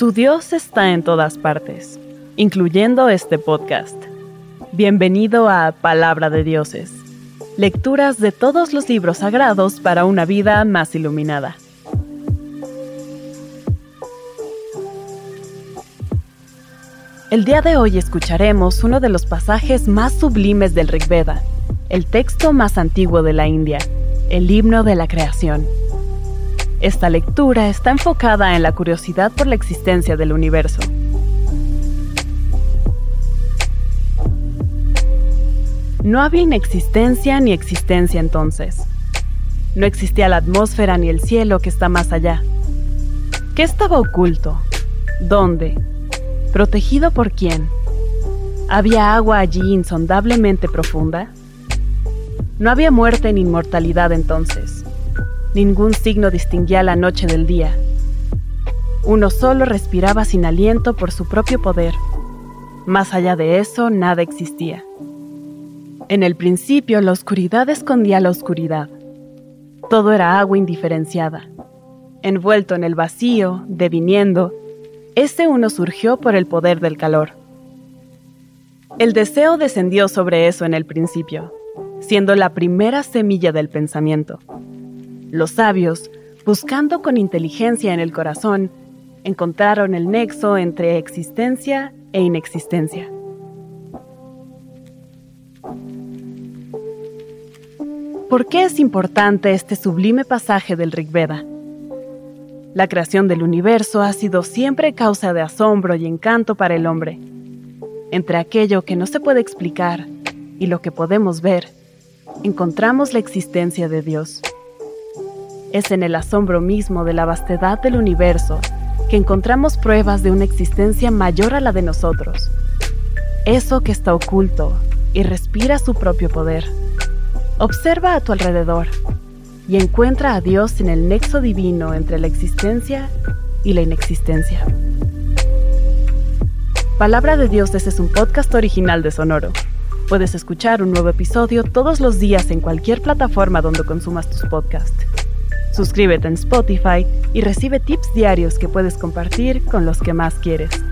Tu Dios está en todas partes, incluyendo este podcast. Bienvenido a Palabra de Dioses, lecturas de todos los libros sagrados para una vida más iluminada. El día de hoy escucharemos uno de los pasajes más sublimes del Rig Veda, el texto más antiguo de la India, el himno de la creación. Esta lectura está enfocada en la curiosidad por la existencia del universo. No había inexistencia ni existencia entonces. No existía la atmósfera ni el cielo que está más allá. ¿Qué estaba oculto? ¿Dónde? ¿Protegido por quién? ¿Había agua allí insondablemente profunda? No había muerte ni inmortalidad entonces. Ningún signo distinguía la noche del día. Uno solo respiraba sin aliento por su propio poder. Más allá de eso, nada existía. En el principio, la oscuridad escondía la oscuridad. Todo era agua indiferenciada. Envuelto en el vacío, deviniendo, ese uno surgió por el poder del calor. El deseo descendió sobre eso en el principio, siendo la primera semilla del pensamiento. Los sabios, buscando con inteligencia en el corazón, encontraron el nexo entre existencia e inexistencia. ¿Por qué es importante este sublime pasaje del Rig Veda? La creación del universo ha sido siempre causa de asombro y encanto para el hombre. Entre aquello que no se puede explicar y lo que podemos ver, encontramos la existencia de Dios. Es en el asombro mismo de la vastedad del universo que encontramos pruebas de una existencia mayor a la de nosotros. Eso que está oculto y respira su propio poder. Observa a tu alrededor y encuentra a Dios en el nexo divino entre la existencia y la inexistencia. Palabra de Dioses es un podcast original de Sonoro. Puedes escuchar un nuevo episodio todos los días en cualquier plataforma donde consumas tus podcasts. Suscríbete en Spotify y recibe tips diarios que puedes compartir con los que más quieres.